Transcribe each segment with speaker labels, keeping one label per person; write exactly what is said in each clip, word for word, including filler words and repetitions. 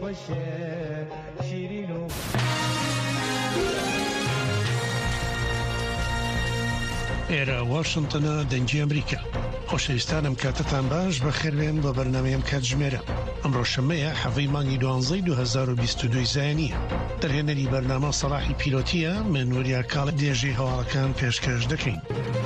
Speaker 1: ئێرە واشنتنە دەنگی ئەمریکا. خۆشەویستانم کاتتان باش بەخێربێن بە بەرنامەیەم کاتژمێرە. ئەمڕۆ شەمەیە حەڤەی مانگی دوانزەی دوو هەزار و بیست و دوو زایانیە. دەرهێنەری بەرنامە سەلاحی پیلۆتیە، من وەریا کاڵە دێژەی هەواڵەکان پێشکەش دەکەین.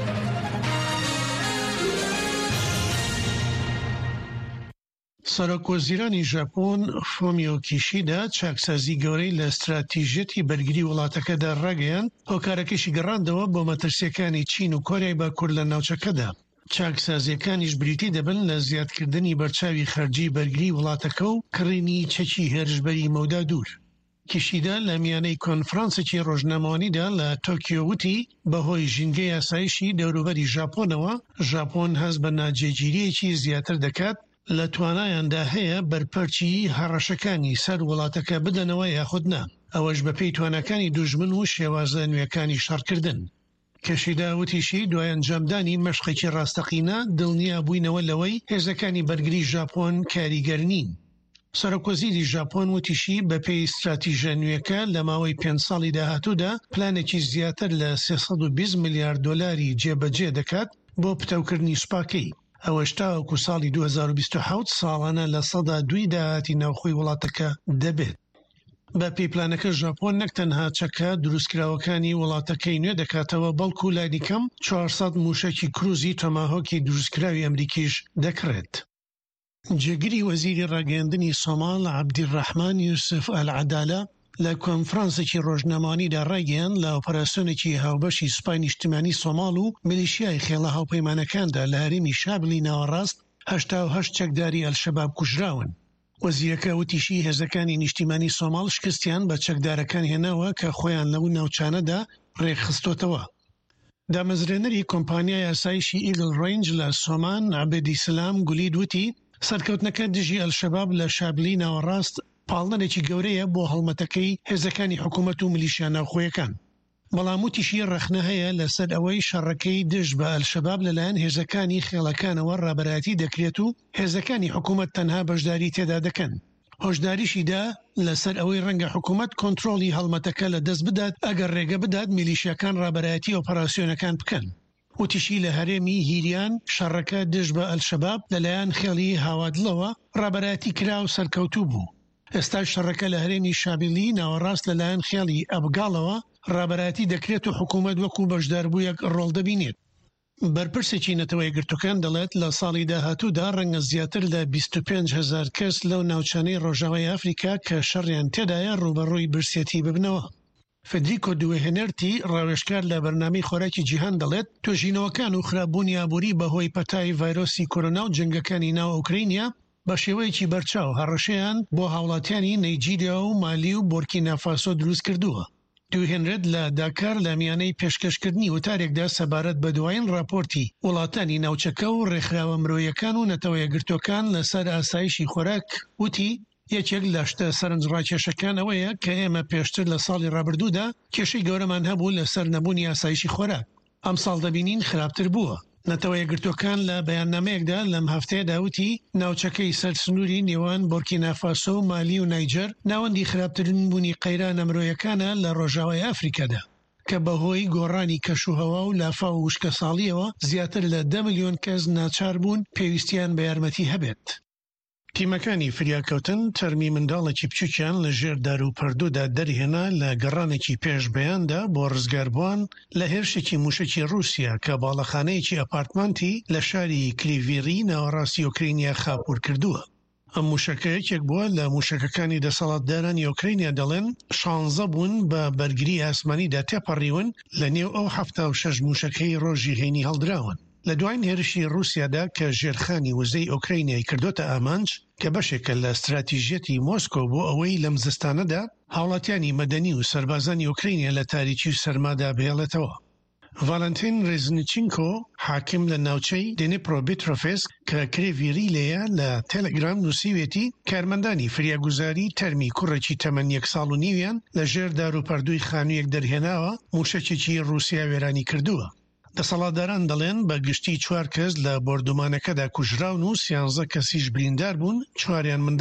Speaker 1: سەرۆکوەزیرانی ژاپۆن فۆمیۆ کیشیدا چاکسازی گەورەی لە استراتیژیەتی بەرگری وڵاتەکەدا ڕاگەیاند، هۆکارەکەشی گەڕاندەوە بۆ مەترسیەکانی چین و کۆریای باکوور لە ناوچەکەدا. چاکسازیەکانیش بریتی دەبن لە زیادکردنی بەرچاوی خەرجی بەرگری وڵاتەکە و کڕینی چەکی هێرشبەری مەودا دوور. کیشیدا لە میانەی کۆنفرانسێکی ڕۆژنامەوانیدا لە تۆکیۆ وتی بەهۆی ژینگەی یاسایشی دەوروبەری ژاپۆنەوە، ژاپۆن هەست بە ناجێگیریەکی زیاتر دەکات لە توانایاندا هەیە بەرپەرچی هەڕەشەکانی سەر وڵاتەکە بدەنەوە یاخود نا، ئەوەش بەپێی توانەکانی دوژمن و شێوازە نوێەکانی شەڕکردن. کەشیدا وتیشی دوای ئەنجامدانی مەشقێکی ڕاستەقینە دڵنیا بووینەوە لەوەی هێزەکانی بەرگری ژاپۆن کاریگەر نین. سەرۆکوەزیری ژاپۆن وتیشی بەپێی استراتیژە نوێەکە لە ماوەی پێنج ساڵی داهاتوودا پلانێکی زیاتر لە سێسەد و بیست ملیارد دۆلاری جێبەجێ دەکات بۆ پتەوکردنی سوپاکەی. ئەوەش تاوەکو ساڵی دوو هەزار و بیست و حەوت ساڵانە لە سەدا دوی داهاتی ناوخۆی وڵاتەکە دەبێت. بە پێی پلانەکە ژاپۆن نەک تەنها چەکە دروستکراوەکانی وڵاتەکەی نوێ دەکاتەوە، بەڵکو لای کەم چوارسەد موشەکی کروزی تۆماهۆکی دروستکراوی ئەمریکیش دەکڕێت. جێگیری وەزیری ڕاگەیاندنی سۆماڵ عەبدیڕەحمان یوسف ئەلعەدالە لە کۆنفرانسێکی ڕۆژنامەوانیدا ڕاگەیاند لە ئۆپەراسیۆنێکی هاوبەشی سوپای نیشتیمانی سۆماڵ و میلیشیای خێڵە هاوپەیمانەکاندا لە هەرێمی شابلی ناوەڕاست هەشتا و هەشت چەکداری ئەلشەباب کوژراون. وەزیرەکە وتیشی هێزەکانی نیشتیمانی سۆماڵ شکستیان بە چەکدارەکان هێناوە کە خۆیان لەو ناوچانەدا ڕێکخستۆتەوە. دامەزرێنەری کۆمپانیای ئاسایشی ئیگڵ ڕێنج لە سۆمان عەبێدی سلام گولید وتی سەرکەوتنەکە دژی ئەلشەباب لە شابلی ناوەڕاست پاڵنەرێکی گەورەیە بۆ هەڵمەتەکەی هێزەکانی حکوومەت و میلیشیا ناوخۆیەکان. بەڵام وتیشی ڕەخنە هەیە لەسەر ئەوەی شەڕەکەی دژ بە ئەلشەباب لەلایەن هێزەکانی خێڵەکانەوە ڕابەرایەتی دەکرێت و هێزەکانی حکوومەت تەنها بەشداری تێدا دەکەن. هۆشداریشیدا لەسەر ئەوەی ڕەنگە حکوومەت کۆنتڕۆڵی هەڵمەتەکە لە دەست بدات ئەگەر ڕێگە بدات میلیشیاکان ڕابەرایەتی ئۆپەراسیۆنەکان بکەن. وتیشی لە هەرێمی هیریان شەڕەکە دژ بە ئەلشەباب لەلایەن خێڵی هاوادڵەوە ڕابەرایەتی کرا و سەرکەوتوو بوو. ئێستا شەڕەکە لە هەرێمی شابلی ناوەڕاست لەلایەن خێڵی ئەبگاڵەوە ڕابەرایەتی دەکرێت و حکوومەت وەکو بەشداربوویەک ڕۆڵ دەبینێت. بەرپرسێکی نەتەوەی یەکگرتووەکان دەڵێت لە ساڵی داهاتوودا ڕەنگە زیاتر لە بیست و پێنج هەزار کەس لەو ناوچانەی ڕۆژاوای ئەفریقا کە شەڕیان تێدایە ڕوبەڕووی برسێتی ببنەوە. فدریکۆ دوێهێنەرتی ڕاوێژکار لە بەرنامەی خۆراکی جیهان دەڵێت توێژینەوەکان و خراپبوونی ئابووری بەهۆی پەتای ڤایرۆسی کۆرۆنا و جەنگەکانی ناو ئوکرینیا بە شێوەیەکی بەرچاو هەڕەشەیان بۆ هاوڵاتیانی نەیجیریا و مالی و بورکینافاسۆ دروست کردووە. دوێهێنرێت لە داکار لە میانەی پێشکەشکردنی وتارێکدا سەبارەت بە دوایین راپۆرتی وڵاتانی ناوچەکە و ڕێکخراوە مرۆیەکان و نەتەوە یەکگرتووەکان لەسەر ئاسایشی خۆراک وتی یەکێک لە شتە سەرنجڕاکێشەکان ئەوەیە کە ئێمە پێشتر لە ساڵی ڕابردوودا کێشەی گەورەمان هەبوو لەسەر نەبوونی ئاسایشی خۆراک. ئەم ساڵ دەبینین خراپتر بووە. نەتەوە یەکگرتووەکان لە بەیاننامەیەکدا لەم هەفتەیەدا وتی ناوچەکەی سەرسنووری نێوان بورکینافاسۆ و مالی و نایجەر ناوەندی خراپترین بوونی قەیرانە مرۆیەکانە لە ڕۆژاوای ئەفریقادا کە بەهۆی گۆڕانی کەشوهەوا و لافا و وشکە ساڵیەوە زیاتر لە دە ملیۆن کەس ناچار بوون پێویستیان بە یارمەتی هەبێت. تیمەکانی فریاکەوتن تەرمی منداڵێکی بچووکیان لە ژێر دار و پەردوودا دەرهێنا لە گەڕانێکی پێشبەیاندا بۆ ڕزگاربووان لە هێرشێکی موشکی رووسیا کە باڵەخانەیەکی ئەپارتمانتی لە شاری کلیڤیری ناوەڕاستی ئۆکرینیا خاپوور کردووە. ئەم موشەکە یەکێک بووە لە موشەکەکانی دەسەڵاتدارانی ئۆکرینیا دەڵێن شانزە بوون بە بەرگری ئاسمانیدا تێپەڕیون لە نێو ئەو هەفتا و شەش موشەکەی ڕۆژی هێنی هەڵدراون. لە دوایین هێرشی رووسیادا کە ژێرخانی وزەی ئۆکرینیای کردوتە ئامانج کە بەشێکە لە استراتیژیەتی مۆسکۆ بۆ ئەوەی لەم زستانەدا هاوڵاتیانی مەدەنی و سەربازانی ئۆکرینیا لە تاریکی و سەرمادا بهێڵێتەوە. ڤالنتین ڕێزنچینکۆ حاکم لە ناوچەی دنیپرۆپێترۆڤسک کە کرێڤیری لێیە لە تێلەگرام نووسیوێتی کارمەندانی فریاگوزاری تەرمی کوڕێکی تەمەن یەک ساڵ و نیویان لە ژێر دار و پەردووی خانوویەک دەرهێناوە موشەکێکی رووسیا وێرانی کردووە. دەسەڵاتداران دەڵێن بە گشتی چوار کەس لە بۆردومانەکەدا کوژراون و سیانزە کەسیش بریندار بوون، چواریان منداڵ